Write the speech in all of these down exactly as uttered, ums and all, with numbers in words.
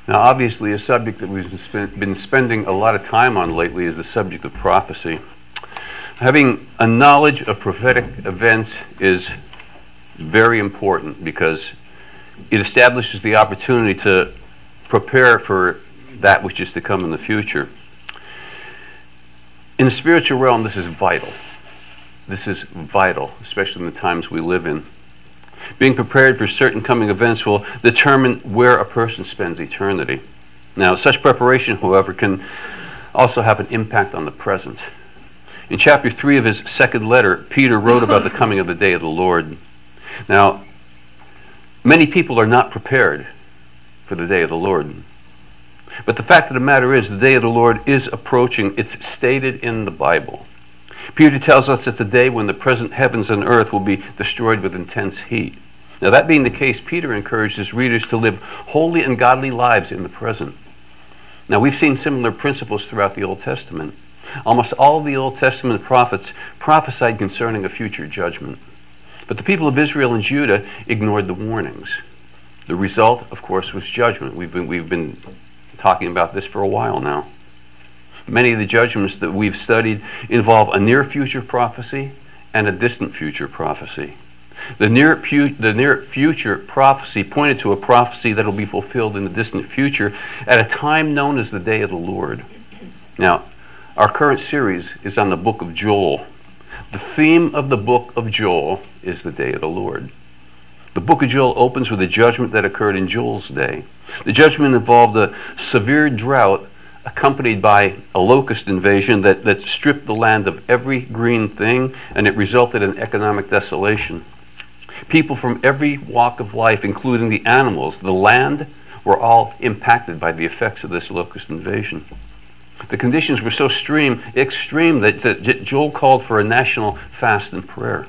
Now, obviously, a subject that we've been spending a lot of time on lately is the subject of prophecy. Having a knowledge of prophetic events is very important because it establishes the opportunity to prepare for that which is to come in the future. In the spiritual realm, this is vital. This is vital, especially in the times we live in. Being prepared for certain coming events will determine where a person spends eternity. Now, such preparation, however, can also have an impact on the present. In chapter three of his second letter, Peter wrote about the coming of the day of the Lord. Now, many people are not prepared for the day of the Lord. But the fact of the matter is, the day of the Lord is approaching. It's stated in the Bible. Peter tells us it's the day when the present heavens and earth will be destroyed with intense heat. Now, that being the case, Peter encouraged his readers to live holy and godly lives in the present. Now, we've seen similar principles throughout the Old Testament. Almost all of the Old Testament prophets prophesied concerning a future judgment. But the people of Israel and Judah ignored the warnings. The result, of course, was judgment. We've been, we've been talking about this for a while now. Many of the judgments that we've studied involve a near future prophecy and a distant future prophecy. The near, pu- the near future prophecy pointed to a prophecy that will be fulfilled in the distant future at a time known as the day of the Lord. Now, our current series is on the book of Joel. The theme of the book of Joel is the day of the Lord. The book of Joel opens with a judgment that occurred in Joel's day. The judgment involved a severe drought accompanied by a locust invasion that, that stripped the land of every green thing, and it resulted in economic desolation. People from every walk of life, including the animals, the land, were all impacted by the effects of this locust invasion. The conditions were so extreme, extreme that, that Joel called for a national fast and prayer.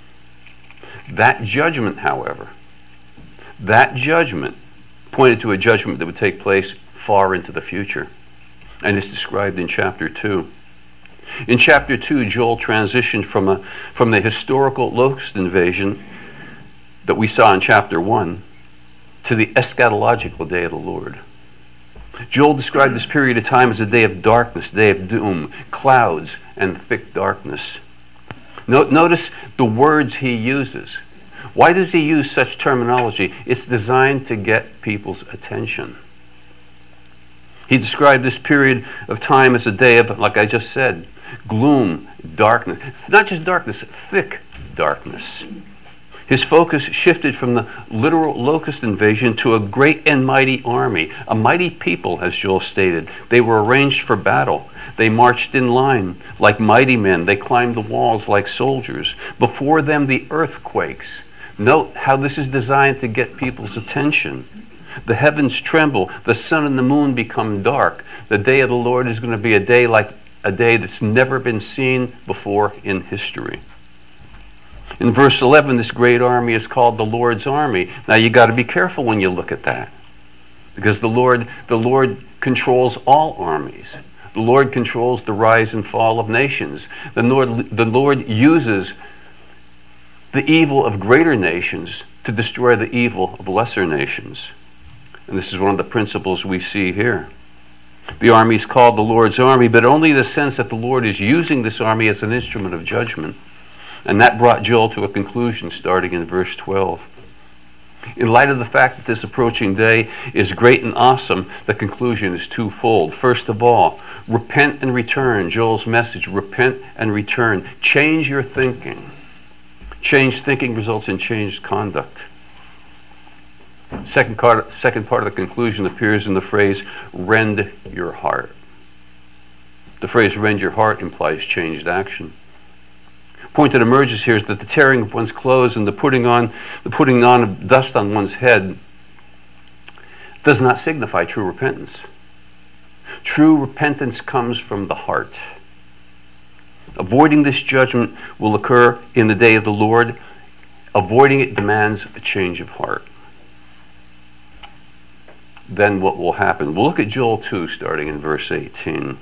That judgment, however, that judgment pointed to a judgment that would take place far into the future, and is described in chapter two. In chapter two, Joel transitioned from a from the historical locust invasion that we saw in chapter one to the eschatological day of the Lord. Joel described this period of time as a day of darkness, day of doom, clouds, and thick darkness. Notice the words he uses. Why does he use such terminology? It's designed to get people's attention. He described this period of time as a day of, like I just said, gloom, darkness. Not just darkness, thick darkness. His focus shifted from the literal locust invasion to a great and mighty army, a mighty people, as Joel stated. They were arranged for battle. They marched in line like mighty men. They climbed the walls like soldiers. Before them, the earthquakes. Note how this is designed to get people's attention. The heavens tremble. The sun and the moon become dark. The day of the Lord is going to be a day like a day that's never been seen before in history. In verse eleven, this great army is called the Lord's army. Now, you got to be careful when you look at that, because the Lord, the Lord controls all armies. The Lord controls the rise and fall of nations. The Lord, the Lord uses the evil of greater nations to destroy the evil of lesser nations. And this is one of the principles we see here. The army is called the Lord's army, but only in the sense that the Lord is using this army as an instrument of judgment. And that brought Joel to a conclusion starting in verse twelve. In light of the fact that this approaching day is great and awesome, the conclusion is twofold. First of all, repent and return. Joel's message, repent and return. Change your thinking. Changed thinking results in changed conduct. Second part, second part of the conclusion appears in the phrase, rend your heart. The phrase rend your heart implies changed action. Point that emerges here is that the tearing of one's clothes and the putting on the putting on of dust on one's head does not signify true repentance. True repentance comes from the heart. Avoiding this judgment will occur in the day of the Lord. Avoiding it demands a change of heart. Then what will happen? We'll look at Joel two, starting in verse eighteen.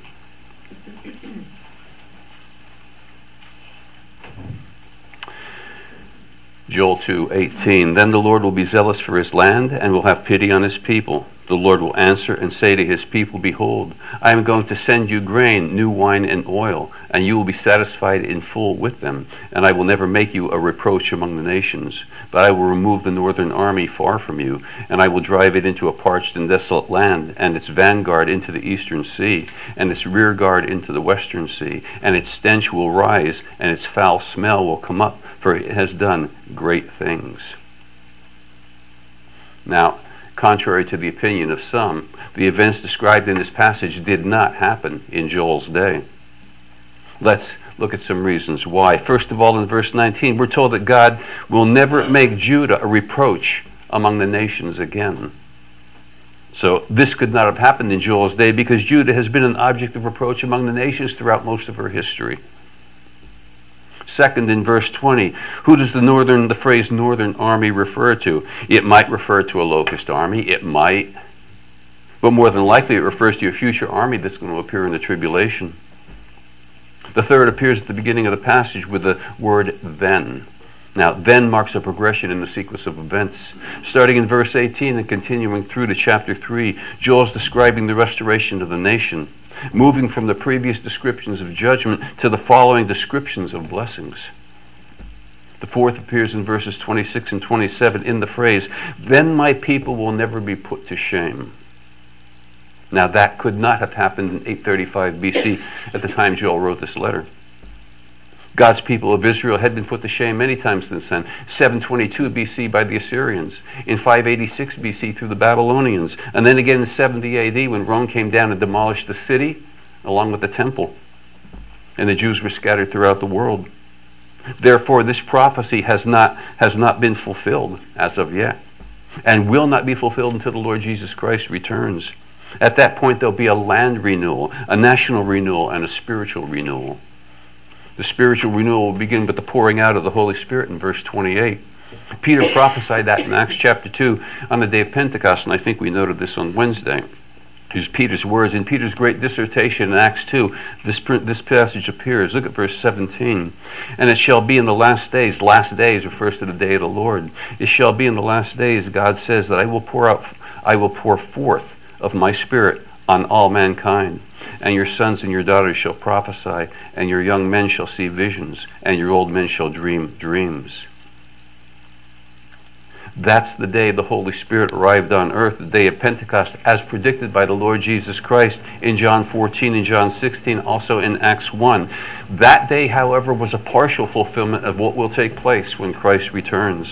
Joel two eighteen. Then the Lord will be zealous for his land and will have pity on his people. The Lord will answer and say to his people, behold, I am going to send you grain, new wine, and oil, and you will be satisfied in full with them. And I will never make you a reproach among the nations, but I will remove the northern army far from you, and I will drive it into a parched and desolate land, and its vanguard into the eastern sea, and its rear guard into the western sea. And its stench will rise, and its foul smell will come up, for it has done great things. Now, contrary to the opinion of some, the events described in this passage did not happen in Joel's day. Let's look at some reasons why. First of all, in verse nineteen, we're told that God will never make Judah a reproach among the nations again. So this could not have happened in Joel's day because Judah has been an object of reproach among the nations throughout most of her history. Second, in verse twenty, who does the northern, the phrase northern army refer to? It might refer to a locust army. It might. But more than likely it refers to a future army that's going to appear in the tribulation. The third appears at the beginning of the passage with the word then. Now, then marks a progression in the sequence of events. Starting in verse eighteen and continuing through to chapter three, Joel's describing the restoration of the nation, moving from the previous descriptions of judgment to the following descriptions of blessings. The fourth appears in verses twenty-six and twenty-seven in the phrase, then my people will never be put to shame. Now that could not have happened in eight thirty-five B C at the time Joel wrote this letter. God's people of Israel had been put to shame many times since then. seven twenty-two B C by the Assyrians, in five eighty-six B C through the Babylonians, and then again in seventy A D when Rome came down and demolished the city along with the temple, and the Jews were scattered throughout the world. Therefore, this prophecy has not, has not been fulfilled as of yet, and will not be fulfilled until the Lord Jesus Christ returns. At that point, there'll be a land renewal, a national renewal, and a spiritual renewal. The spiritual renewal will begin with the pouring out of the Holy Spirit in verse twenty-eight. Peter prophesied that in Acts chapter two on the day of Pentecost, and I think we noted this on Wednesday. Here's Peter's words. In Peter's great dissertation in Acts two, this, this passage appears. Look at verse seventeen. And it shall be in the last days, last days refers to the day of the Lord. It shall be in the last days, God says, that I will pour out, I will pour forth of my Spirit on all mankind. And your sons and your daughters shall prophesy, and your young men shall see visions, and your old men shall dream dreams. That's the day the Holy Spirit arrived on earth, the day of Pentecost, as predicted by the Lord Jesus Christ in John fourteen and John sixteen, also in Acts one. That day, however, was a partial fulfillment of what will take place when Christ returns.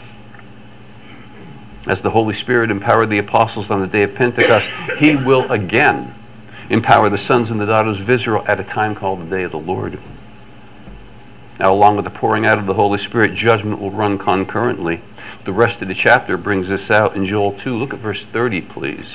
As the Holy Spirit empowered the apostles on the day of Pentecost, he will again empower the sons and the daughters of Israel at a time called the day of the Lord. Now, along with the pouring out of the Holy Spirit, judgment will run concurrently. The rest of the chapter brings this out in Joel two. Look at verse thirty, please.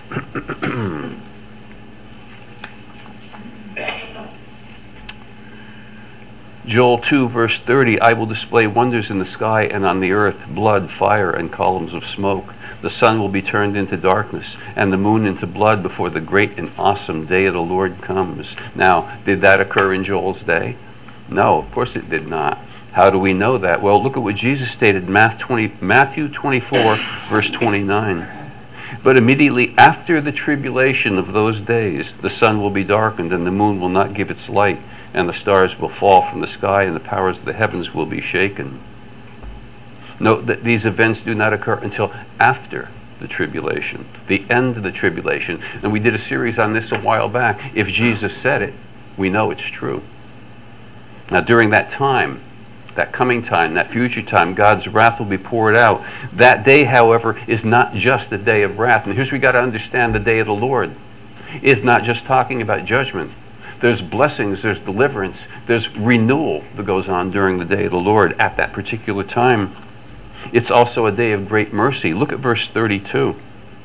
Joel two, verse thirty, I will display wonders in the sky and on the earth, blood, fire, and columns of smoke. The sun will be turned into darkness, and the moon into blood before the great and awesome day of the Lord comes. Now, did that occur in Joel's day? No, of course it did not. How do we know that? Well, look at what Jesus stated in Matthew twenty-four, verse twenty-nine. But immediately after the tribulation of those days, the sun will be darkened, and the moon will not give its light, and the stars will fall from the sky, and the powers of the heavens will be shaken. Note that these events do not occur until after the tribulation, the end of the tribulation. And we did a series on this a while back. If Jesus said it, we know it's true. Now, during that time, that coming time, that future time, God's wrath will be poured out. That day, however, is not just the day of wrath. And here's where we got to understand the day of the Lord. It's not just talking about judgment. There's blessings, there's deliverance, there's renewal that goes on during the day of the Lord at that particular time. It's also a day of great mercy. Look at verse thirty-two.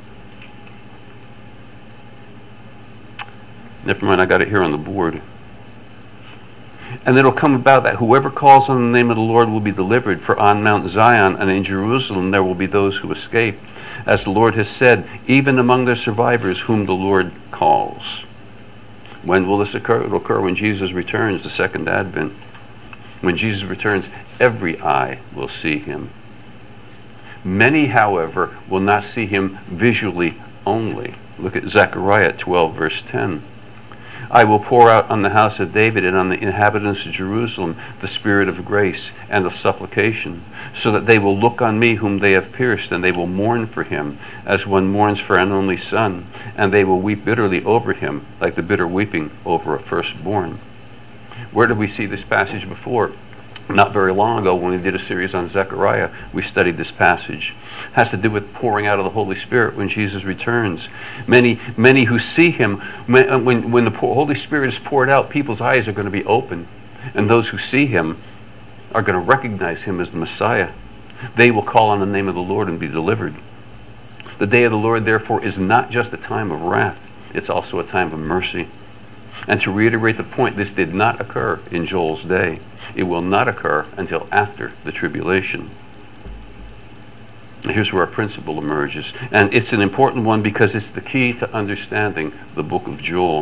Never mind, I got it here on the board. And it'll come about that whoever calls on the name of the Lord will be delivered, for on Mount Zion and in Jerusalem there will be those who escape, as the Lord has said, even among the survivors whom the Lord calls. When will this occur? It will occur when Jesus returns, the second advent. When Jesus returns, every eye will see him. Many, however, will not see him visually only. Look at Zechariah twelve, verse ten. I will pour out on the house of David and on the inhabitants of Jerusalem the spirit of grace and of supplication, so that they will look on me whom they have pierced, and they will mourn for him as one mourns for an only son, and they will weep bitterly over him like the bitter weeping over a firstborn. Where did we see this passage before? Not very long ago, when we did a series on Zechariah, we studied this passage. It has to do with pouring out of the Holy Spirit when Jesus returns. Many, many who see him, when, when the Holy Spirit is poured out, people's eyes are going to be open, and those who see him are going to recognize him as the Messiah. They will call on the name of the Lord and be delivered. The day of the Lord, therefore, is not just a time of wrath, it's also a time of mercy. And to reiterate the point, this did not occur in Joel's day. It will not occur until after the tribulation. Here's where our principle emerges. And it's an important one because it's the key to understanding the book of Joel.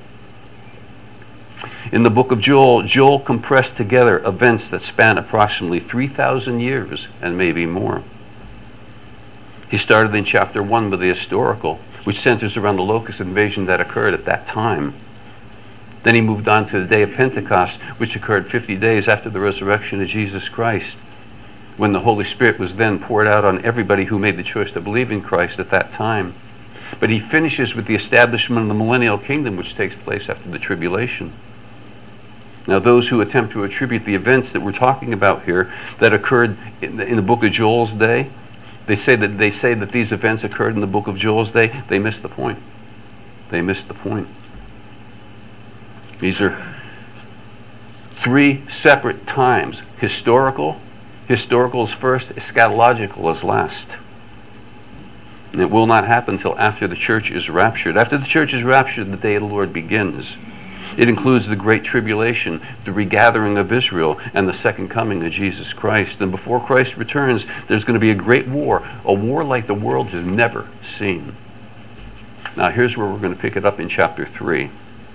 In the book of Joel, Joel compressed together events that span approximately three thousand years and maybe more. He started in chapter one with the historical, which centers around the locust invasion that occurred at that time. Then he moved on to the day of Pentecost, which occurred fifty days after the resurrection of Jesus Christ, when the Holy Spirit was then poured out on everybody who made the choice to believe in Christ at that time. But he finishes with the establishment of the millennial kingdom, which takes place after the tribulation. Now, those who attempt to attribute the events that we're talking about here that occurred in the, in the book of Joel's day, they say that they say that these events occurred in the book of Joel's day. They miss the point. They miss the point. These are three separate times. Historical, historical is first, eschatological is last. And it will not happen until after the church is raptured. After the church is raptured, the day of the Lord begins. It includes the great tribulation, the regathering of Israel, and the second coming of Jesus Christ. And before Christ returns, there's going to be a great war, a war like the world has never seen. Now, here's where we're going to pick it up in chapter three.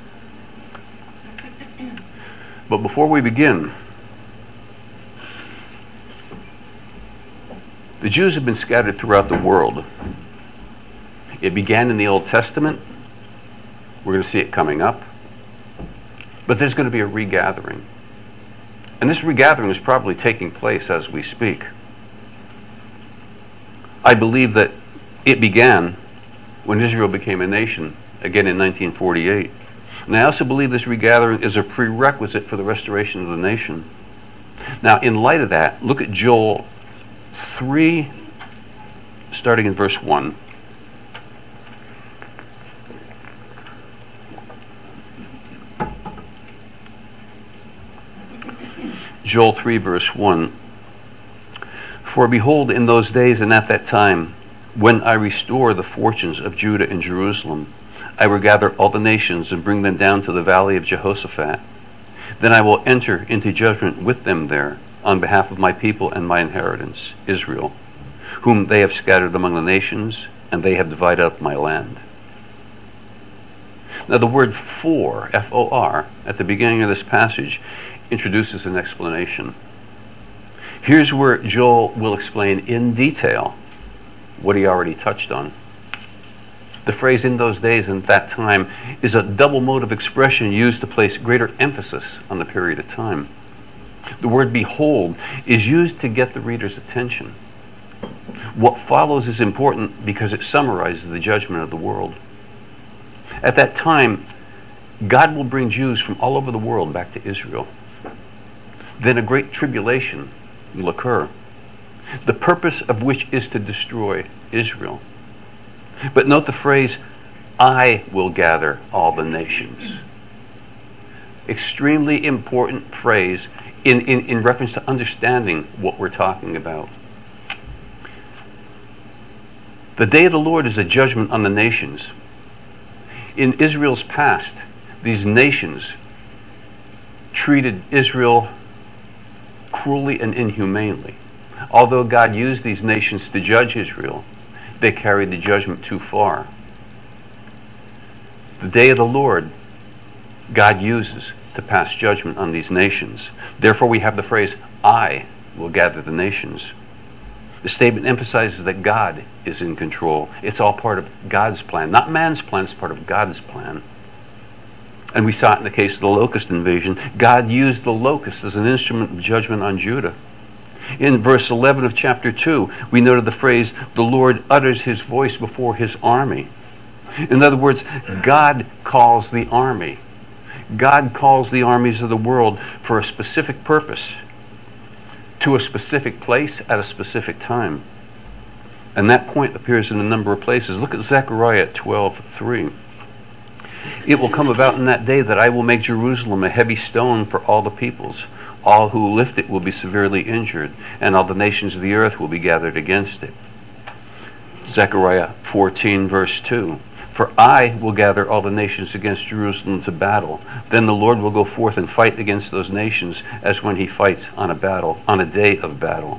But before we begin, the Jews have been scattered throughout the world. It began in the Old Testament. We're going to see it coming up. But there's going to be a regathering. And this regathering is probably taking place as we speak. I believe that it began when Israel became a nation, again in nineteen forty-eight. And I also believe this regathering is a prerequisite for the restoration of the nation. Now, in light of that, look at Joel three, starting in verse one. Joel three, verse one. For behold, in those days and at that time, when I restore the fortunes of Judah and Jerusalem, I will gather all the nations and bring them down to the valley of Jehoshaphat. Then I will enter into judgment with them there on behalf of my people and my inheritance, Israel, whom they have scattered among the nations, and they have divided up my land. Now the word for, F O R, at the beginning of this passage introduces an explanation. Here's where Joel will explain in detail what he already touched on. The phrase "in those days and at that time" is a double mode of expression used to place greater emphasis on the period of time. The word "behold" is used to get the reader's attention. What follows is important because it summarizes the judgment of the world. At that time, God will bring Jews from all over the world back to Israel. Then a great tribulation will occur, the purpose of which is to destroy Israel. But note the phrase, "I will gather all the nations." Extremely important phrase in, in, in reference to understanding what we're talking about. The day of the Lord is a judgment on the nations. In Israel's past, these nations treated Israel cruelly and inhumanely. Although God used these nations to judge Israel, they carried the judgment too far. The day of the Lord, God uses to pass judgment on these nations. Therefore, we have the phrase, "I will gather the nations." The statement emphasizes that God is in control. It's all part of God's plan, not man's plan, it's part of God's plan. And we saw it in the case of the locust invasion. God used the locust as an instrument of judgment on Judah. In verse eleven of chapter two, we noted the phrase, the Lord utters his voice before his army. In other words, God calls the army. God calls the armies of the world for a specific purpose, to a specific place at a specific time. And that point appears in a number of places. Look at Zechariah twelve three. It will come about in that day that I will make Jerusalem a heavy stone for all the peoples. All who lift it will be severely injured, and all the nations of the earth will be gathered against it. Zechariah fourteen verse two. For I will gather all the nations against Jerusalem to battle. Then the Lord will go forth and fight against those nations as when he fights on a battle, on a day of battle.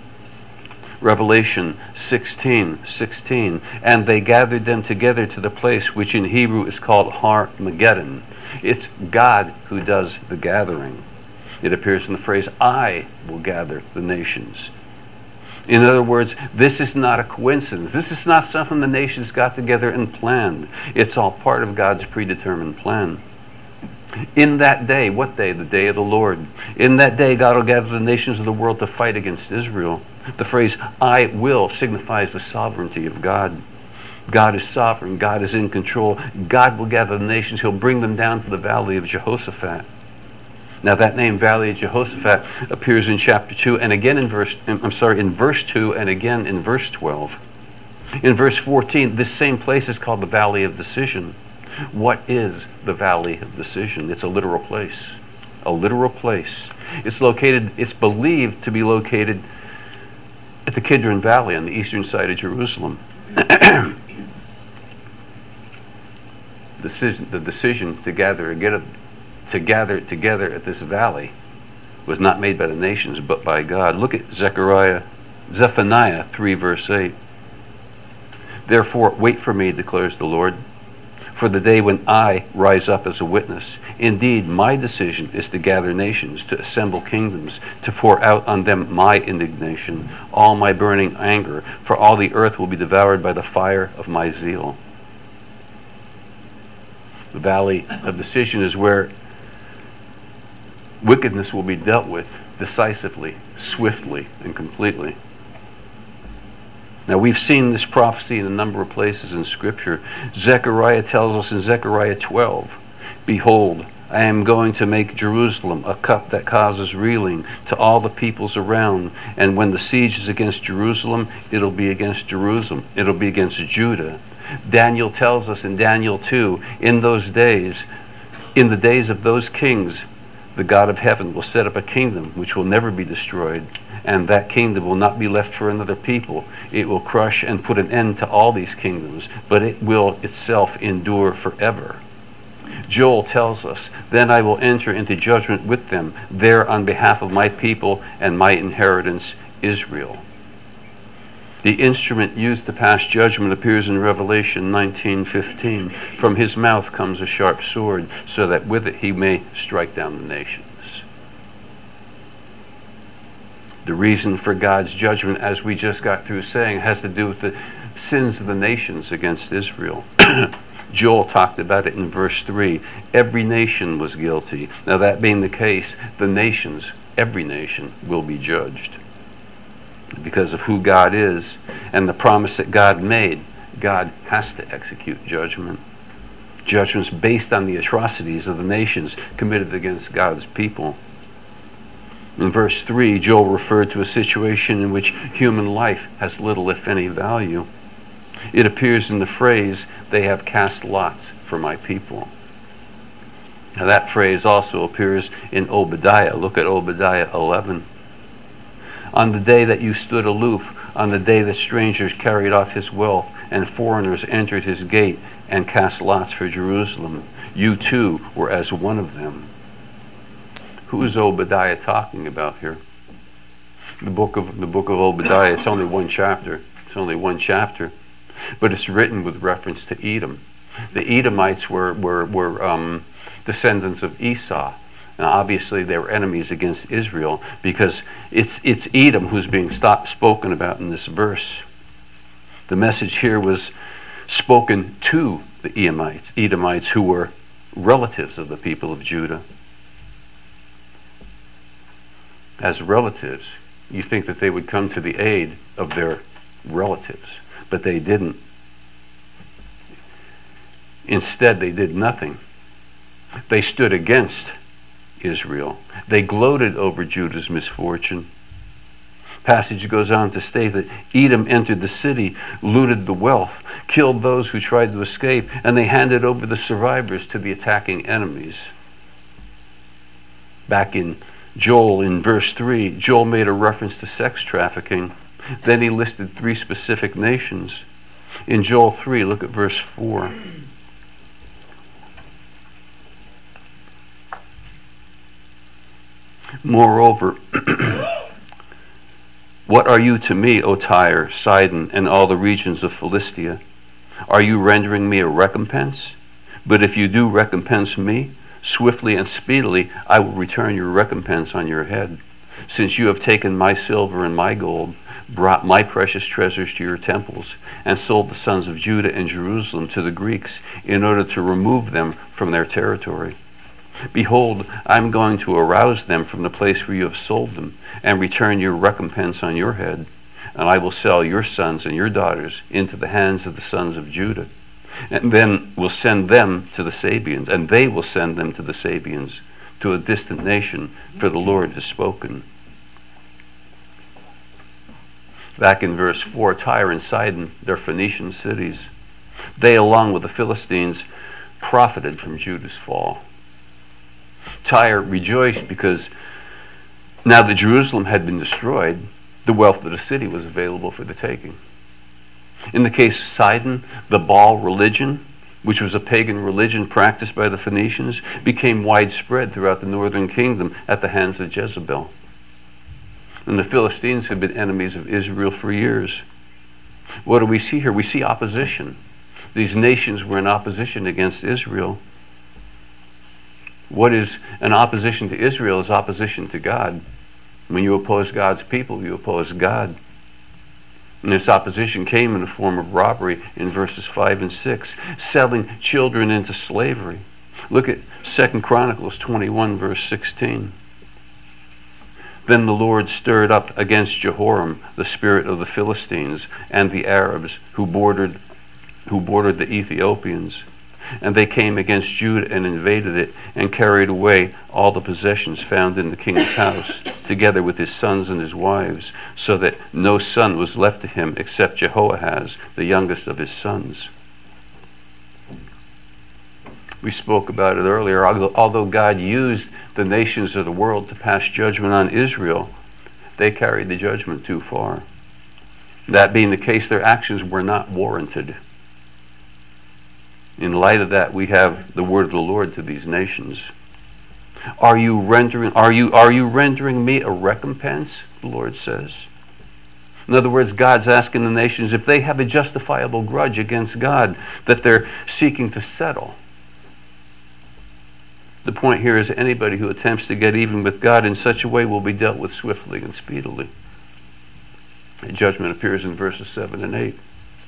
Revelation sixteen sixteen. And they gathered them together to the place which in Hebrew is called Har Megiddon. It's God who does the gathering. It appears in the phrase, I will gather the nations. In other words, this is not a coincidence. This is not something the nations got together and planned. It's all part of God's predetermined plan. In that day, what day? The day of the Lord. In that day, God will gather the nations of the world to fight against Israel. The phrase, I will, signifies the sovereignty of God. God is sovereign. God is in control. God will gather the nations. He'll bring them down to the valley of Jehoshaphat. Now that name, Valley of Jehoshaphat, appears in chapter two and again in verse, I'm sorry, in verse two and again in verse twelve. In verse fourteen, this same place is called the Valley of Decision. What is the Valley of Decision? It's a literal place. A literal place. It's located, it's believed to be located at the Kidron Valley on the eastern side of Jerusalem. decision, the decision to gather again to gather together at this valley was not made by the nations but by God. Look at Zechariah, Zephaniah three verse eight. Therefore wait for me, declares the Lord, for the day when I rise up as a witness. Indeed, my decision is to gather nations, to assemble kingdoms, to pour out on them my indignation, all my burning anger, for all the earth will be devoured by the fire of my zeal. The Valley of Decision is where wickedness will be dealt with decisively, swiftly, and completely. Now we've seen this prophecy in a number of places in Scripture. Zechariah tells us in Zechariah twelve, behold, I am going to make Jerusalem a cup that causes reeling to all the peoples around, and when the siege is against Jerusalem, it'll be against Jerusalem, it'll be against Judah. Daniel tells us in Daniel two, in those days, in the days of those kings, the God of heaven will set up a kingdom which will never be destroyed, and that kingdom will not be left for another people. It will crush and put an end to all these kingdoms, but it will itself endure forever. Joel tells us, then I will enter into judgment with them, there on behalf of my people and my inheritance, Israel. The instrument used to pass judgment appears in Revelation nineteen fifteen. From his mouth comes a sharp sword, so that with it he may strike down the nations. The reason for God's judgment, as we just got through saying, has to do with the sins of the nations against Israel. Joel talked about it in verse three. Every nation was guilty. Now that being the case, the nations, every nation, will be judged. Because of who God is and the promise that God made, God has to execute judgment. Judgments based on the atrocities of the nations committed against God's people. In verse three, Joel referred to a situation in which human life has little, if any, value. It appears in the phrase, they have cast lots for my people. Now that phrase also appears in Obadiah. Look at Obadiah eleven. On the day that you stood aloof, on the day that strangers carried off his wealth and foreigners entered his gate and cast lots for Jerusalem, you too were as one of them. Who is Obadiah talking about here? The book of the book of Obadiah, it's only one chapter. It's only one chapter. But it's written with reference to Edom. The Edomites were, were, were um, descendants of Esau. Now, obviously, they were enemies against Israel because it's, it's Edom who's being stop, spoken about in this verse. The message here was spoken to the Edomites, Edomites who were relatives of the people of Judah. As relatives, you think that they would come to the aid of their relatives, but they didn't. Instead, they did nothing. They stood against Israel. They gloated over Judah's misfortune. Passage goes on to state that Edom entered the city, looted the wealth, killed those who tried to escape, and they handed over the survivors to the attacking enemies. Back in Joel, in verse three, Joel made a reference to sex trafficking. Then he listed three specific nations. In Joel three, look at verse four. Moreover, what are you to me, O Tyre, Sidon, and all the regions of Philistia? Are you rendering me a recompense? But if you do recompense me, swiftly and speedily I will return your recompense on your head. Since you have taken my silver and my gold, brought my precious treasures to your temples, and sold the sons of Judah and Jerusalem to the Greeks in order to remove them from their territory. Behold, I am going to arouse them from the place where you have sold them, and return your recompense on your head. And I will sell your sons and your daughters into the hands of the sons of Judah, and then will send them to the Sabeans, and they will send them to the Sabeans, to a distant nation, for the Lord has spoken. Back in verse four, Tyre and Sidon, their Phoenician cities, they, along with the Philistines, profited from Judah's fall. Tyre rejoiced because now that Jerusalem had been destroyed, the wealth of the city was available for the taking. In the case of Sidon, the Baal religion, which was a pagan religion practiced by the Phoenicians, became widespread throughout the northern kingdom at the hands of Jezebel. And the Philistines had been enemies of Israel for years. What do we see here? We see opposition. These nations were in opposition against Israel. What is an opposition to Israel is opposition to God. When you oppose God's people, you oppose God. And this opposition came in the form of robbery in verses five and six, selling children into slavery. Look at Second Chronicles twenty-one, verse sixteen. Then the Lord stirred up against Jehoram the spirit of the Philistines and the Arabs who bordered, who bordered the Ethiopians. And they came against Judah and invaded it, and carried away all the possessions found in the king's house, together with his sons and his wives, so that no son was left to him except Jehoahaz, the youngest of his sons. We spoke about it earlier. Although God used the nations of the world to pass judgment on Israel, they carried the judgment too far. That being the case, their actions were not warranted. In light of that, we have the word of the Lord to these nations. Are you rendering, are you, are you rendering me a recompense? The Lord says. In other words, God's asking the nations if they have a justifiable grudge against God that they're seeking to settle. The point here is anybody who attempts to get even with God in such a way will be dealt with swiftly and speedily. The judgment appears in verses seven and eight.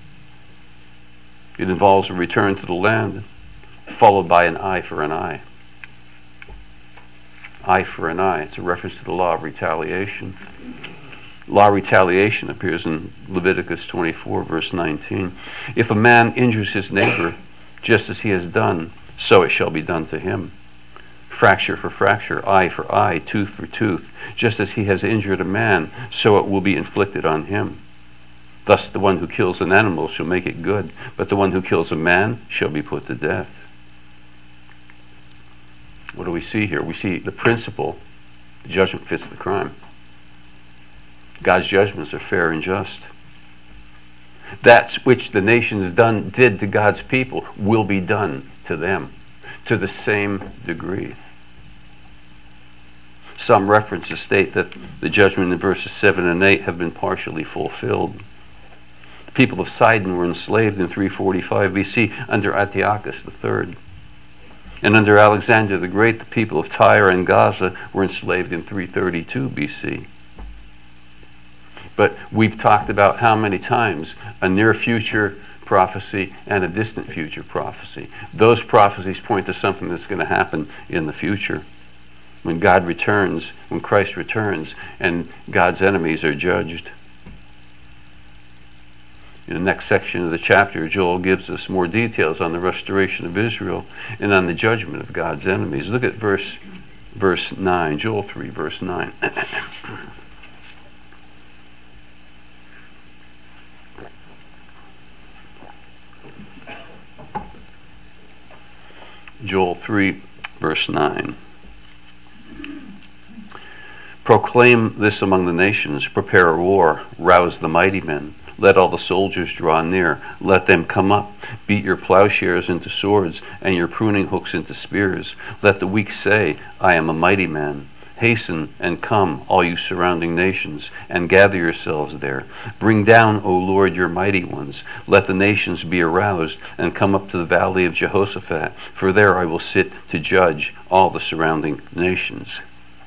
It involves a return to the land, followed by an eye for an eye. Eye for an eye. It's a reference to the law of retaliation. Law of retaliation appears in Leviticus twenty-four, verse nineteen. If a man injures his neighbor, just as he has done, so it shall be done to him. Fracture for fracture, eye for eye, tooth for tooth. Just as he has injured a man, so it will be inflicted on him. Thus the one who kills an animal shall make it good, but the one who kills a man shall be put to death. What do we see here? We see the principle, the judgment fits the crime. God's judgments are fair and just. That which the nations done did to God's people will be done to them to the same degree. Some references state that the judgment in verses seven and eight have been partially fulfilled. The people of Sidon were enslaved in three forty-five B C under Antiochus the third. And under Alexander the Great, the people of Tyre and Gaza were enslaved in three thirty-two B C. But we've talked about how many times a near future prophecy and a distant future prophecy. Those prophecies point to something that's going to happen in the future. When God returns, when Christ returns, and God's enemies are judged. In the next section of the chapter, Joel gives us more details on the restoration of Israel and on the judgment of God's enemies. Look at verse verse nine, Joel three, verse nine. Joel three, verse nine. Proclaim this among the nations, prepare a war, rouse the mighty men. Let all the soldiers draw near. Let them come up. Beat your plowshares into swords and your pruning hooks into spears. Let the weak say, I am a mighty man. Hasten and come, all you surrounding nations, and gather yourselves there. Bring down, O Lord, your mighty ones. Let the nations be aroused and come up to the valley of Jehoshaphat, for there I will sit to judge all the surrounding nations.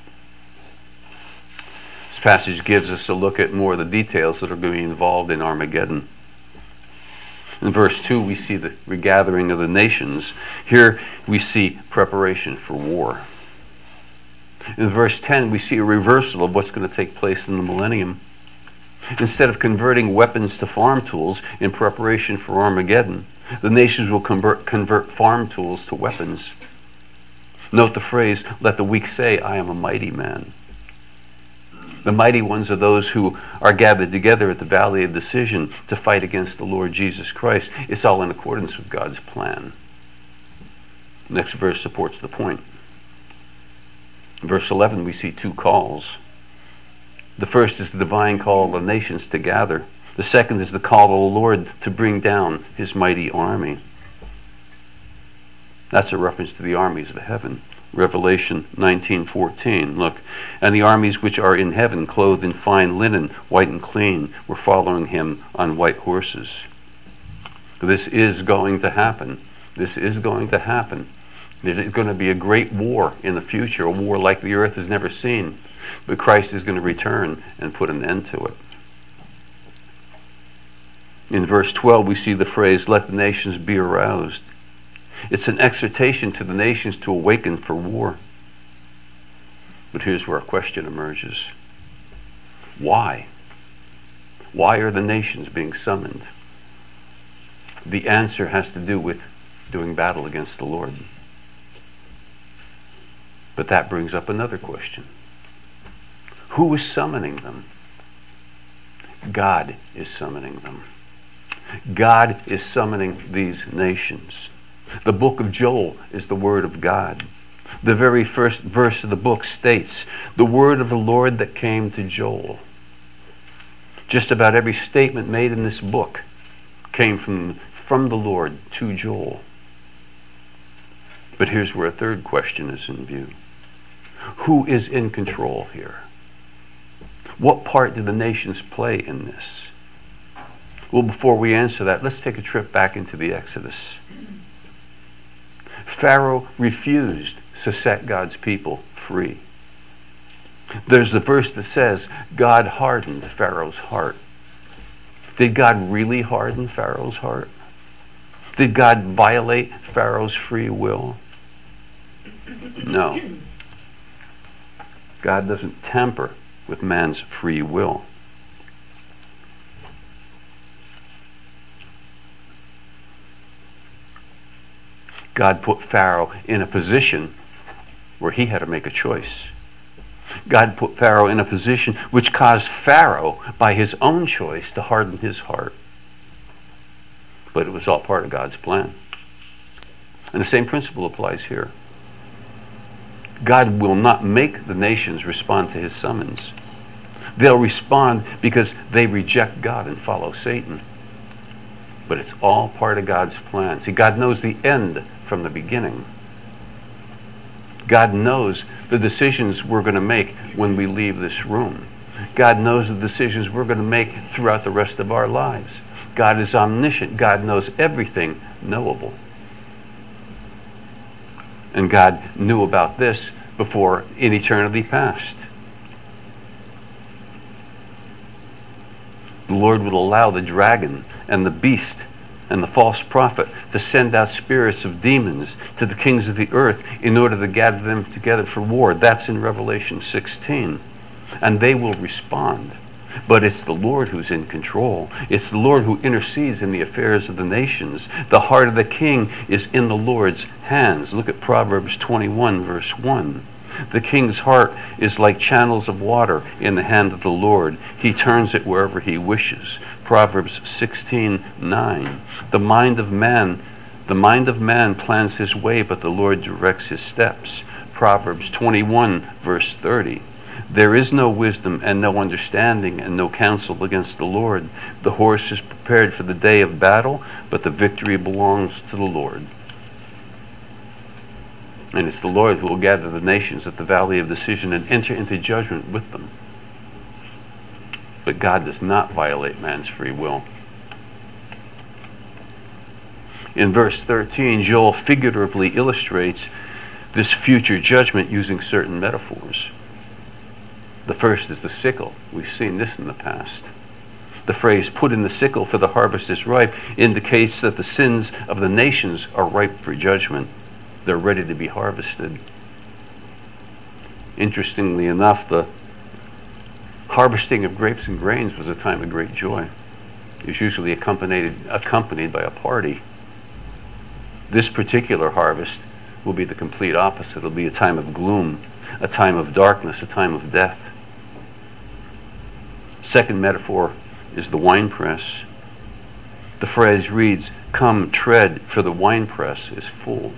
This passage gives us a look at more of the details that are going to be involved in Armageddon. In verse two, we see the regathering of the nations. Here we see preparation for war. In verse ten, we see a reversal of what's going to take place in the millennium. Instead of converting weapons to farm tools in preparation for Armageddon, the nations will convert, convert farm tools to weapons. Note the phrase, let the weak say, I am a mighty man. The mighty ones are those who are gathered together at the Valley of Decision to fight against the Lord Jesus Christ. It's all in accordance with God's plan. The next verse supports the point. In verse eleven, we see two calls. The first is the divine call of the nations to gather. The second is the call of the Lord to bring down his mighty army. That's a reference to the armies of heaven. Revelation nineteen fourteen. Look, and the armies which are in heaven, clothed in fine linen, white and clean, were following him on white horses. This is going to happen. This is going to happen. There's going to be a great war in the future, a war like the earth has never seen. But Christ is going to return and put an end to it. In verse twelve, we see the phrase, let the nations be aroused. It's an exhortation to the nations to awaken for war. But here's where a question emerges. Why? Why are the nations being summoned? The answer has to do with doing battle against the Lord. But that brings up another question. Who is summoning them? God is summoning them. God is summoning these nations. The book of Joel is the word of God. The very first verse of the book states, the word of the Lord that came to Joel. Just about every statement made in this book came from, from the Lord to Joel. But here's where a third question is in view. Who is in control here? What part do the nations play in this? Well, before we answer that, let's take a trip back into the Exodus. Pharaoh refused to set God's people free. There's the verse that says, God hardened Pharaoh's heart. Did God really harden Pharaoh's heart? Did God violate Pharaoh's free will? No. God doesn't tamper with man's free will. God put Pharaoh in a position where he had to make a choice. God put Pharaoh in a position which caused Pharaoh, by his own choice, to harden his heart. But it was all part of God's plan. And the same principle applies here. God will not make the nations respond to his summons. They'll respond because they reject God and follow Satan. But it's all part of God's plan. See, God knows the end from the beginning. God knows the decisions we're going to make when we leave this room. God knows the decisions we're going to make throughout the rest of our lives. God is omniscient. God knows everything knowable. And God knew about this before in eternity past. The Lord would allow the dragon and the beast and the false prophet to send out spirits of demons to the kings of the earth in order to gather them together for war. That's in Revelation sixteen. And they will respond. But it's the Lord who's in control. It's the Lord who intercedes in the affairs of the nations. The heart of the king is in the Lord's hands. Look at Proverbs twenty-one, verse one. The king's heart is like channels of water in the hand of the Lord. He turns it wherever he wishes. Proverbs sixteen, nine. The mind of man, the mind of man plans his way, but the Lord directs his steps. Proverbs twenty-one, verse thirty. There is no wisdom and no understanding and no counsel against the Lord. The horse is prepared for the day of battle, but the victory belongs to the Lord. And it's the Lord who will gather the nations at the valley of decision and enter into judgment with them. But God does not violate man's free will. In verse thirteen, Joel figuratively illustrates this future judgment using certain metaphors. The first is the sickle. We've seen this in the past. The phrase, put in the sickle for the harvest is ripe, indicates that the sins of the nations are ripe for judgment. They're ready to be harvested. Interestingly enough, the harvesting of grapes and grains was a time of great joy. It was usually accompanied, accompanied by a party. This particular harvest will be the complete opposite. It'll be a time of gloom, a time of darkness, a time of death. Second metaphor is the winepress. The phrase reads, come tread, for the winepress is full.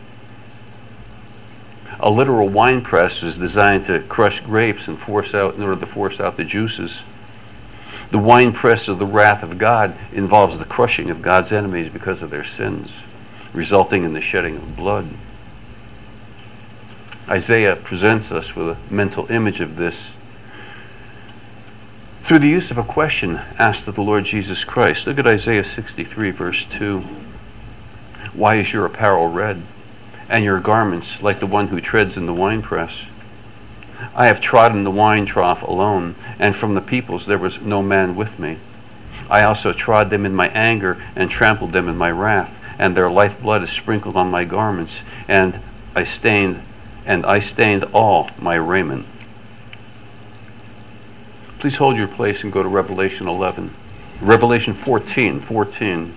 A literal winepress is designed to crush grapes and force out, in order to force out the juices. The winepress of the wrath of God involves the crushing of God's enemies because of their sins, resulting in the shedding of blood. Isaiah presents us with a mental image of this through the use of a question asked of the Lord Jesus Christ. Look at Isaiah sixty-three, verse two. Why is your apparel red, and your garments like the one who treads in the winepress? I have trodden the wine trough alone, and from the peoples there was no man with me. I also trod them in my anger, and trampled them in my wrath, and their lifeblood is sprinkled on my garments, and I stained, and I stained all my raiment. Please hold your place and go to Revelation eleven. Revelation fourteen, fourteen.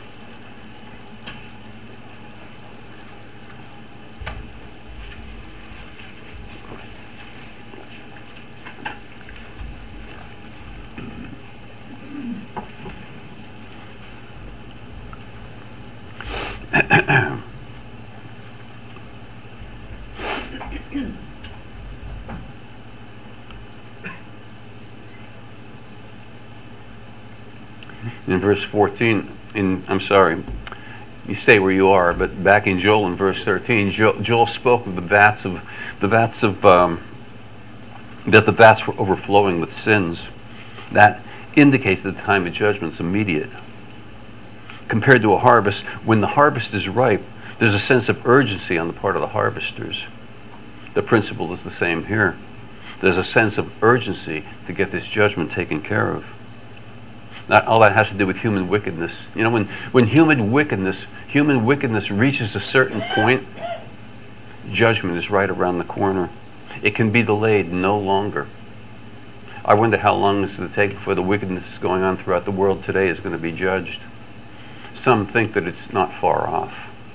In verse fourteen, in I'm sorry, you stay where you are, but back in Joel in verse thirteen, Joel, Joel spoke of the vats of the vats of um, that the vats were overflowing with sins. That indicates that the time of judgment is immediate. Compared to a harvest, when the harvest is ripe, there's a sense of urgency on the part of the harvesters. The principle is the same here. There's a sense of urgency to get this judgment taken care of. Not all that has to do with human wickedness. You know, when, when human wickedness, human wickedness reaches a certain point, judgment is right around the corner. It can be delayed no longer. I wonder how long this will take before the wickedness that's going on throughout the world today is going to be judged. Some think that it's not far off.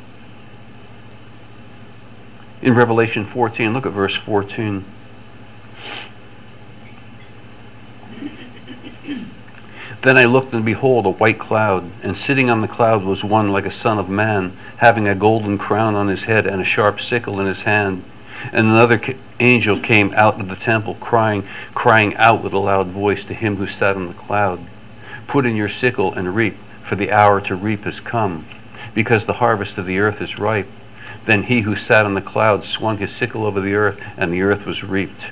In Revelation fourteen, look at verse fourteen. Then I looked, and behold, a white cloud, and sitting on the cloud was one like a son of man, having a golden crown on his head and a sharp sickle in his hand. And another angel came out of the temple, crying, crying out with a loud voice to him who sat on the cloud, put in your sickle and reap, for the hour to reap has come, because the harvest of the earth is ripe. Then he who sat on the cloud swung his sickle over the earth, and the earth was reaped.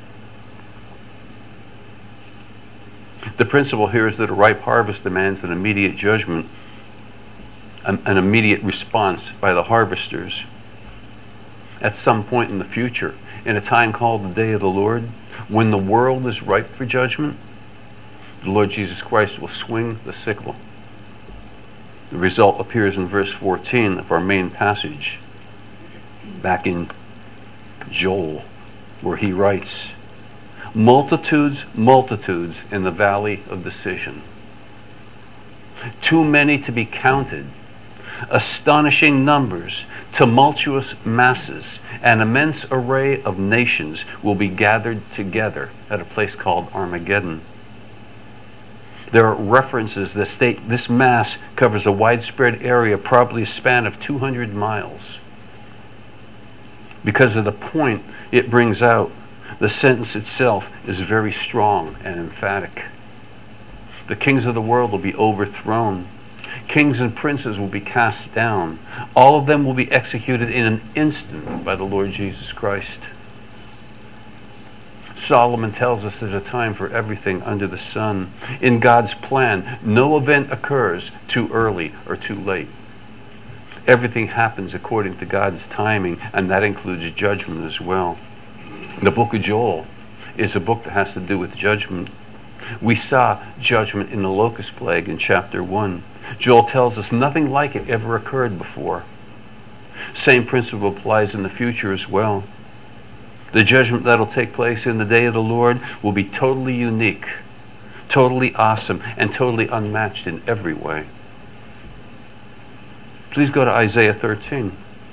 The principle here is that a ripe harvest demands an immediate judgment, an, an immediate response by the harvesters. at some point in the future, in a time called the day of the Lord, when the world is ripe for judgment, the Lord Jesus Christ will swing the sickle. The result appears in verse fourteen of our main passage, back in Joel, where he writes, multitudes, multitudes in the valley of decision. Too many to be counted, astonishing numbers, tumultuous masses, an immense array of nations will be gathered together at a place called Armageddon. There are references that state this mass covers a widespread area, probably a span of two hundred miles. Because of the point it brings out, the sentence itself is very strong and emphatic. The kings of the world will be overthrown. Kings and princes will be cast down. All of them will be executed in an instant by the Lord Jesus Christ. Solomon tells us there's a time for everything under the sun. In God's plan, no event occurs too early or too late. Everything happens according to God's timing, and that includes judgment as well. The book of Joel is a book that has to do with judgment. We saw judgment in the locust plague in chapter one. Joel tells us nothing like it ever occurred before. Same principle applies in the future as well. The judgment that'll take place in the day of the Lord will be totally unique, totally awesome, and totally unmatched in every way. Please go to Isaiah thirteen.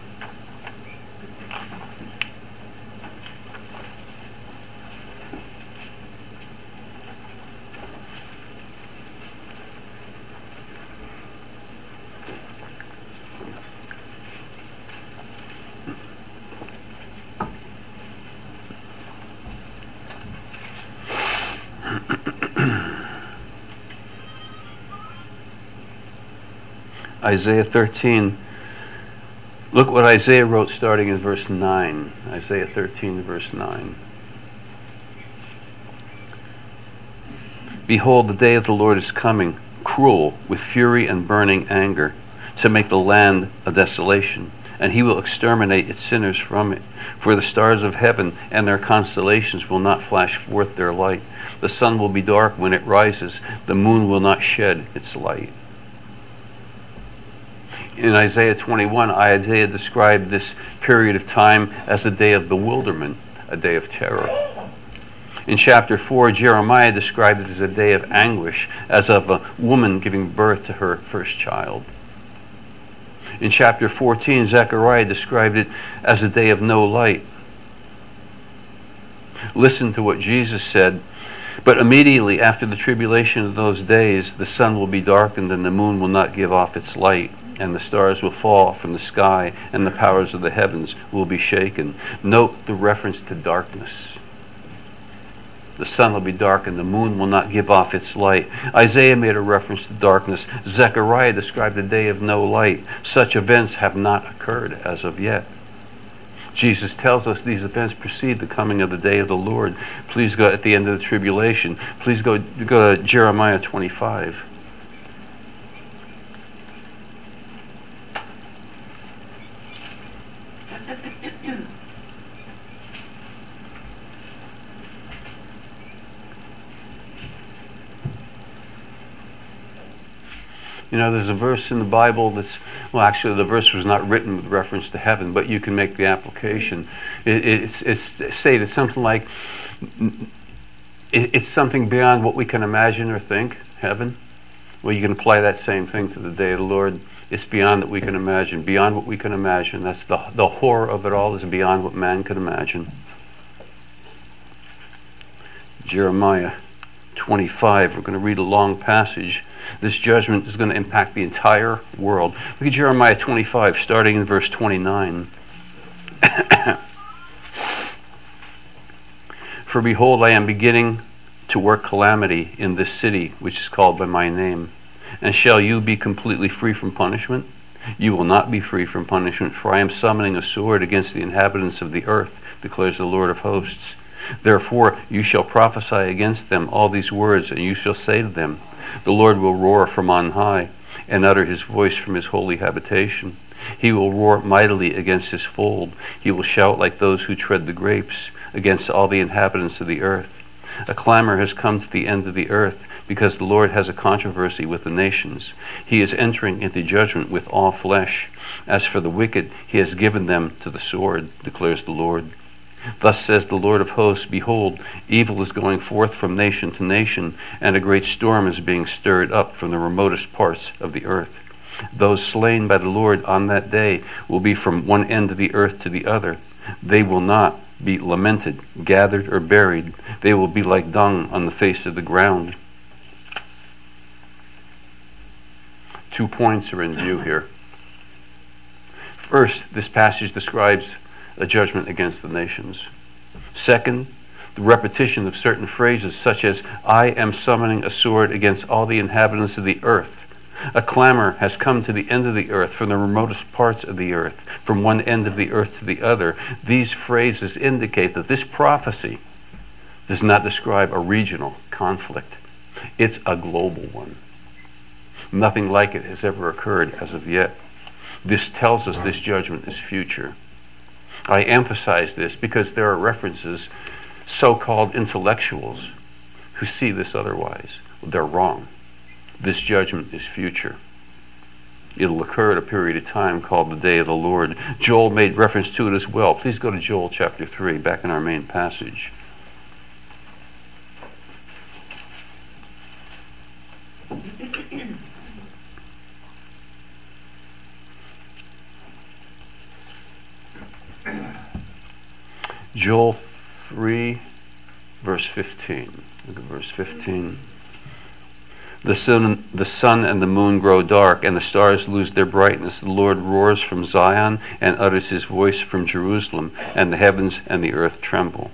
Isaiah thirteen. Look what Isaiah wrote starting in verse nine. Isaiah thirteen, verse nine. Behold, the day of the Lord is coming, cruel, with fury and burning anger, to make the land a desolation, and he will exterminate its sinners from it. For the stars of heaven and their constellations will not flash forth their light. The sun will be dark when it rises. The moon will not shed its light. In Isaiah twenty-one, Isaiah described this period of time as a day of bewilderment, a day of terror. In chapter four, Jeremiah described it as a day of anguish, as of a woman giving birth to her first child. In chapter fourteen, Zechariah described it as a day of no light. Listen to what Jesus said. But immediately after the tribulation of those days, the sun will be darkened and the moon will not give off its light, and the stars will fall from the sky, and the powers of the heavens will be shaken. Note the reference to darkness. The sun will be dark and the moon will not give off its light. Isaiah made a reference to darkness. Zechariah described a day of no light. Such events have not occurred as of yet. Jesus tells us these events precede the coming of the day of the Lord. Please go at the end of the tribulation. Please go, go to Jeremiah twenty-five. You know, there's a verse in the Bible that's, well, actually the verse was not written with reference to heaven, but you can make the application. It, it's, it's stated something like, it, it's something beyond what we can imagine or think, heaven. Well, you can apply that same thing to the day of the Lord. It's beyond what we can imagine, beyond what we can imagine. That's the, the horror of it all is beyond what man can imagine. Jeremiah twenty-five, we're going to read a long passage. This judgment is going to impact the entire world. Look at Jeremiah twenty-five, starting in verse twenty-nine. For behold, I am beginning to work calamity in this city, which is called by my name. And shall you be completely free from punishment? You will not be free from punishment, for I am summoning a sword against the inhabitants of the earth, declares the Lord of hosts. Therefore you shall prophesy against them all these words, and you shall say to them, the Lord will roar from on high, and utter his voice from his holy habitation. He will roar mightily against his fold. He will shout like those who tread the grapes, against all the inhabitants of the earth. A clamor has come to the end of the earth, because the Lord has a controversy with the nations. He is entering into judgment with all flesh. As for the wicked, he has given them to the sword, declares the Lord. Thus says the Lord of hosts, behold, evil is going forth from nation to nation, and a great storm is being stirred up from the remotest parts of the earth. Those slain by the Lord on that day will be from one end of the earth to the other. They will not be lamented, gathered, or buried. They will be like dung on the face of the ground. Two points are in view here. First, this passage describes a judgment against the nations. Second, the repetition of certain phrases such as, I am summoning a sword against all the inhabitants of the earth. A clamor has come to the end of the earth, from the remotest parts of the earth, from one end of the earth to the other. These phrases indicate that this prophecy does not describe a regional conflict. It's a global one. Nothing like it has ever occurred as of yet. This tells us this judgment is future. I emphasize this because there are references, so-called intellectuals, who see this otherwise. They're wrong. This judgment is future. It'll occur at a period of time called the day of the Lord. Joel made reference to it as well. Please go to Joel chapter three, back in our main passage. Joel three, verse fifteen. Look at verse fifteen. The sun, the sun and the moon grow dark, and the stars lose their brightness. The Lord roars from Zion and utters his voice from Jerusalem, and the heavens and the earth tremble.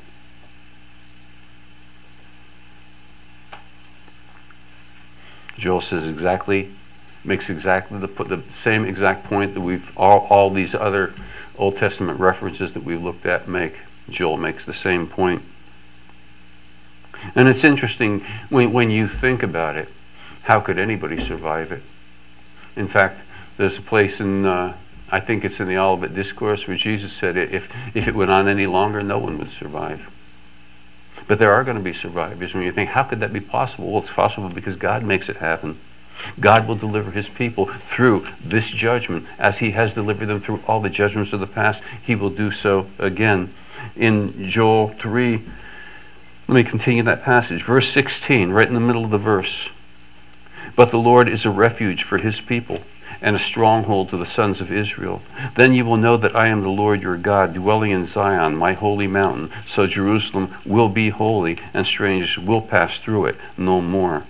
Joel says exactly, makes exactly the, the same exact point that we've, all, all these other Old Testament references that we've looked at make. Joel makes the same point. And it's interesting when, when you think about it. How could anybody survive it? In fact, there's a place in, uh, I think it's in the Olivet Discourse, where Jesus said if, if it went on any longer, no one would survive. But there are going to be survivors. When you think, how could that be possible? Well, it's possible because God makes it happen. God will deliver his people through this judgment. As he has delivered them through all the judgments of the past, he will do so again. In Joel three, let me continue that passage. Verse sixteen, right in the middle of the verse. But the Lord is a refuge for his people, and a stronghold to the sons of Israel. Then you will know that I am the Lord your God, dwelling in Zion, my holy mountain. So Jerusalem will be holy, and strangers will pass through it no more.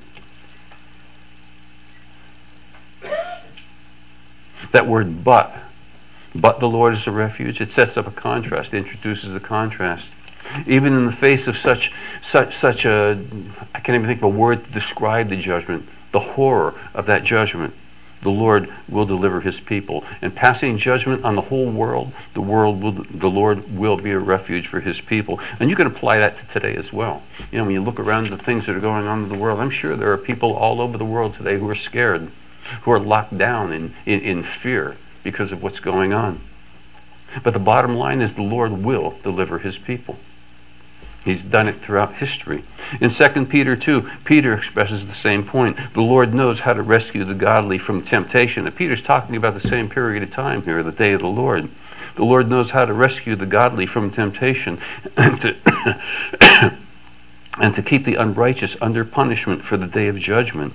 That word but, but the Lord is a refuge, it sets up a contrast, it introduces a contrast. Even in the face of such, such, such a, I can't even think of a word to describe the judgment, the horror of that judgment, the Lord will deliver his people. And passing judgment on the whole world, the world will, the Lord will be a refuge for his people. And you can apply that to today as well. You know, when you look around at the things that are going on in the world, I'm sure there are people all over the world today who are scared, who are locked down in, in, in fear because of what's going on. But the bottom line is the Lord will deliver his people. He's done it throughout history. In Second Peter two, Peter expresses the same point. The Lord knows how to rescue the godly from temptation. And Peter's talking about the same period of time here, the day of the Lord. The Lord knows how to rescue the godly from temptation and to, and to keep the unrighteous under punishment for the day of judgment.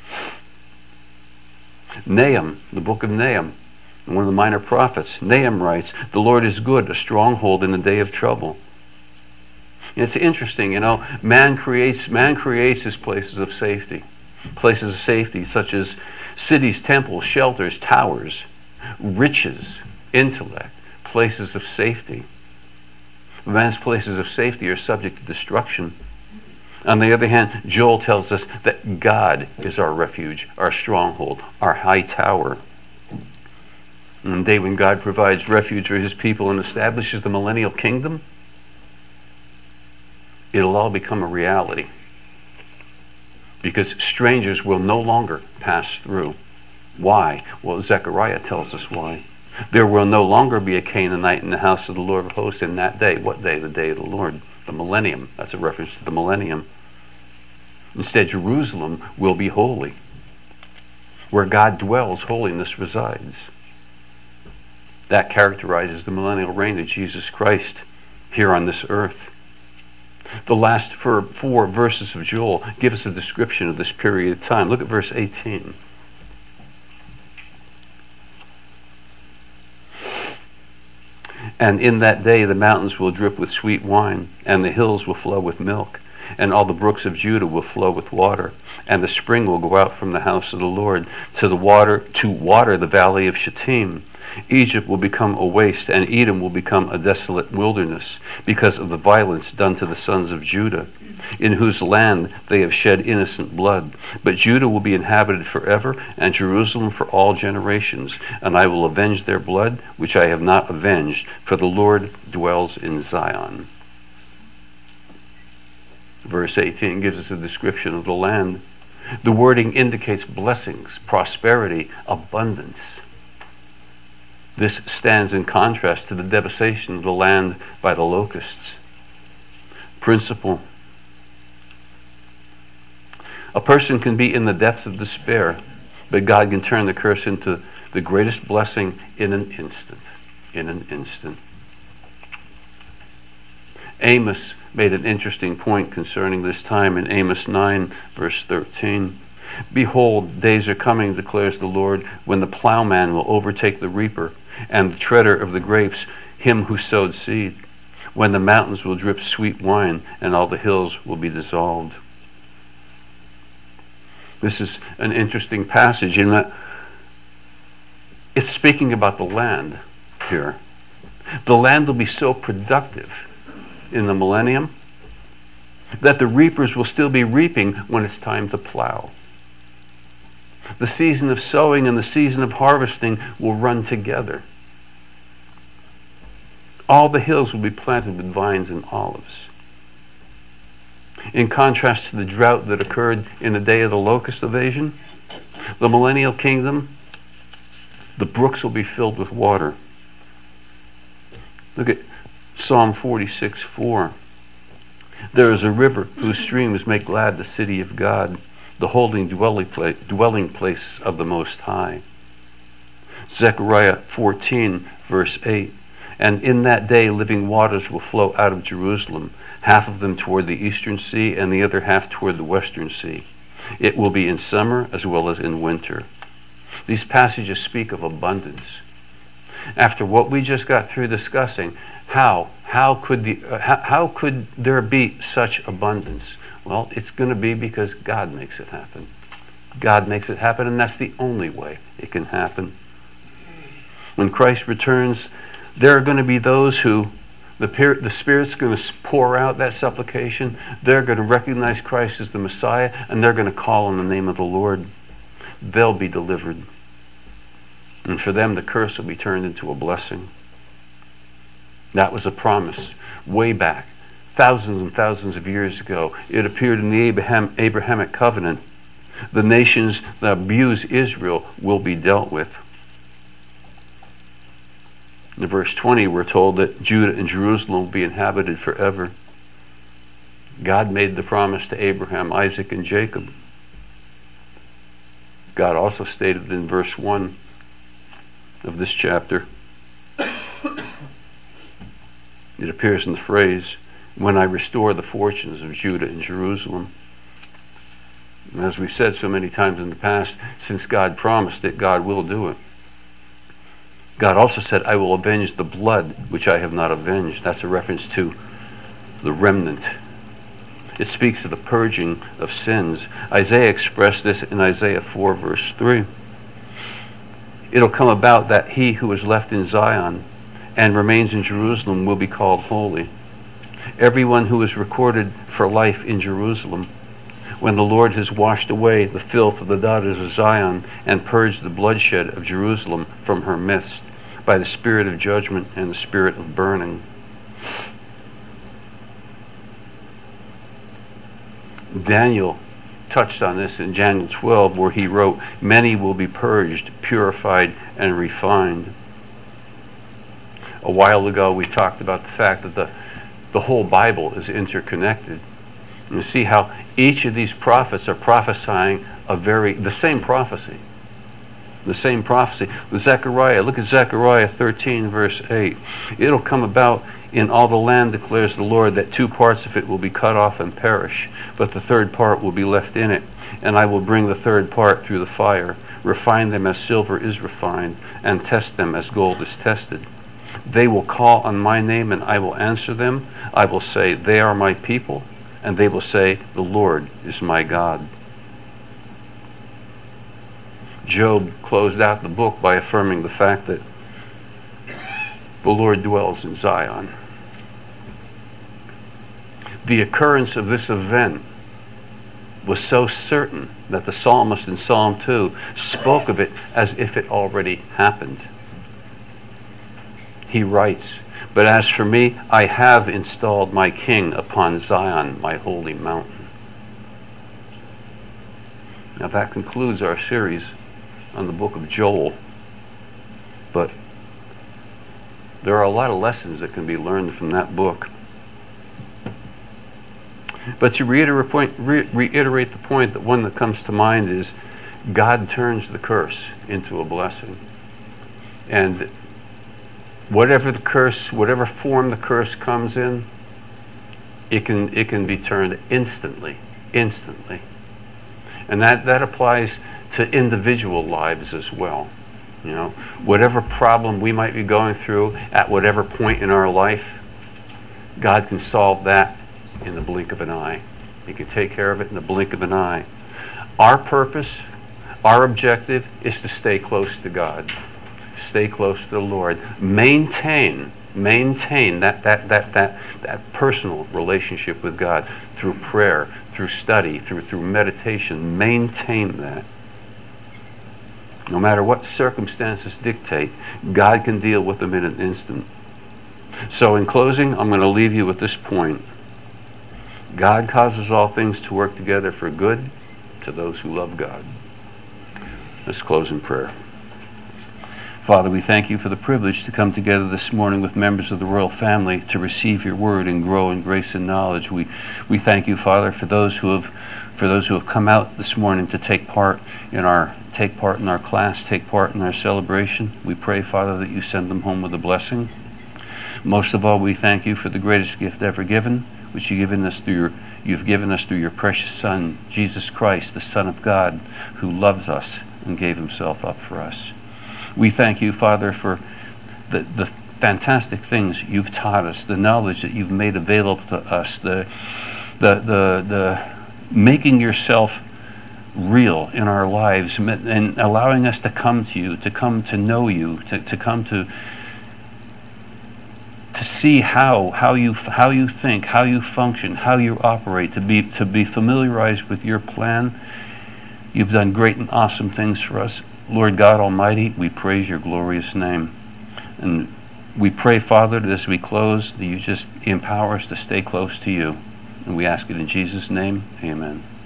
Nahum, the book of Nahum, one of the minor prophets, Nahum writes, the Lord is good, a stronghold in the day of trouble. It's interesting, you know, man creates man creates his places of safety. Places of safety such as cities, temples, shelters, towers, riches, intellect, places of safety. Man's places of safety are subject to destruction. On the other hand, Joel tells us that God is our refuge, our stronghold, our high tower. On the day when God provides refuge for his people and establishes the millennial kingdom, it'll all become a reality, because strangers will no longer pass through. Why? Well, Zechariah tells us why. There will no longer be a Canaanite in the house of the Lord of hosts in that day. What day? The day of the Lord. The millennium. That's a reference to the millennium. Instead, Jerusalem will be holy. Where God dwells, holiness resides. That characterizes the millennial reign of Jesus Christ here on this earth. The last four, four verses of Joel give us a description of this period of time. Look at verse eighteen. And in that day the mountains will drip with sweet wine, and the hills will flow with milk, and all the brooks of Judah will flow with water, and the spring will go out from the house of the Lord to the water to water the valley of Shittim. Egypt will become a waste, and Edom will become a desolate wilderness, because of the violence done to the sons of Judah, in whose land they have shed innocent blood. But Judah will be inhabited forever, and Jerusalem for all generations. And I will avenge their blood, which I have not avenged, for the Lord dwells in Zion. Verse eighteen gives us a description of the land. The wording indicates blessings, prosperity, abundance. This stands in contrast to the devastation of the land by the locusts. Principle. A person can be in the depths of despair, but God can turn the curse into the greatest blessing in an instant. In an instant. Amos made an interesting point concerning this time in Amos nine, verse thirteen. Behold, days are coming, declares the Lord, when the plowman will overtake the reaper, and the treader of the grapes, him who sowed seed, when the mountains will drip sweet wine, and all the hills will be dissolved. This is an interesting passage in that it's speaking about the land here. The land will be so productive in the millennium that the reapers will still be reaping when it's time to plow. The season of sowing and the season of harvesting will run together. All the hills will be planted with vines and olives. In contrast to the drought that occurred in the day of the locust invasion, the millennial kingdom, the brooks will be filled with water. Look at Psalm forty-six, four. There is a river whose streams make glad the city of God, the holy dwelling place, dwelling place of the Most High. Zechariah fourteen, verse eight. And in that day living waters will flow out of Jerusalem, half of them toward the eastern sea and the other half toward the western sea. It will be in summer as well as in winter. These passages speak of abundance. After what we just got through discussing, how how could the uh, how, how could there be such abundance? Well, it's going to be because God makes it happen. God makes it happen, and that's the only way it can happen. When Christ returns, there are going to be those who the, the Spirit's going to pour out that supplication. They're going to recognize Christ as the Messiah, and they're going to call on the name of the Lord. They'll be delivered. And for them, the curse will be turned into a blessing. That was a promise way back, thousands and thousands of years ago. It appeared in the Abraham, Abrahamic covenant. The nations that abuse Israel will be dealt with. In verse twenty, we're told that Judah and Jerusalem will be inhabited forever. God made the promise to Abraham, Isaac, and Jacob. God also stated in verse one of this chapter, it appears in the phrase, when I restore the fortunes of Judah and Jerusalem. And as we've said so many times in the past, since God promised it, God will do it. God also said, I will avenge the blood which I have not avenged. That's a reference to the remnant. It speaks of the purging of sins. Isaiah expressed this in Isaiah four, verse three. It'll come about that he who is left in Zion and remains in Jerusalem will be called holy. Everyone who is recorded for life in Jerusalem, when the Lord has washed away the filth of the daughters of Zion and purged the bloodshed of Jerusalem from her midst, by the spirit of judgment and the spirit of burning. Daniel touched on this in Daniel twelve, where he wrote, "Many will be purged, purified, and refined." A while ago, we talked about the fact that the, the whole Bible is interconnected. And you see how each of these prophets are prophesying a very the same prophecy. The same prophecy. With Zechariah, look at Zechariah thirteen, verse eight. "It'll come about in all the land, declares the Lord, that two parts of it will be cut off and perish, but the third part will be left in it. And I will bring the third part through the fire, refine them as silver is refined, and test them as gold is tested. They will call on my name, and I will answer them. I will say, they are my people, and they will say, the Lord is my God." Job closed out the book by affirming the fact that the Lord dwells in Zion. The occurrence of this event was so certain that the psalmist in Psalm two spoke of it as if it already happened. He writes, "But as for me, I have installed my king upon Zion, my holy mountain." Now that concludes our series on the book of Joel. But there are a lot of lessons that can be learned from that book. But to reiterate, point, re- reiterate the point, that one that comes to mind is God turns the curse into a blessing. And whatever the curse, whatever form the curse comes in, it can it can be turned instantly, instantly. And that, that applies to individual lives as well. You know, whatever problem we might be going through at whatever point in our life, God can solve that in the blink of an eye. He can take care of it in the blink of an eye. Our purpose, our objective is to stay close to God. Stay close to the Lord. Maintain, maintain that that that that that personal relationship with God through prayer, through study, through through meditation. Maintain that. No matter what circumstances dictate, God can deal with them in an instant. So in closing, I'm going to leave you with this point. God causes all things to work together for good to those who love God. Let's close in prayer. Father, we thank you for the privilege to come together this morning with members of the royal family to receive your word and grow in grace and knowledge. We we thank you, Father, for those who have for those who have come out this morning to take part in our take part in our class, take part in our celebration. We pray, Father, that you send them home with a blessing. Most of all, we thank you for the greatest gift ever given, which you've given us through your you've given us through your precious Son, Jesus Christ, the Son of God, who loves us and gave himself up for us. We thank you, Father, for the, the fantastic things you've taught us, the knowledge that you've made available to us, the the the, the making yourself real in our lives and allowing us to come to you, to come to know you, to, to come to to see how how you how you think, how you function, how you operate, to be to be familiarized with your plan. You've done great and awesome things for us. Lord God Almighty, we praise your glorious name. And we pray, Father, that as we close, that you just empower us to stay close to you. And we ask it in Jesus' name, amen.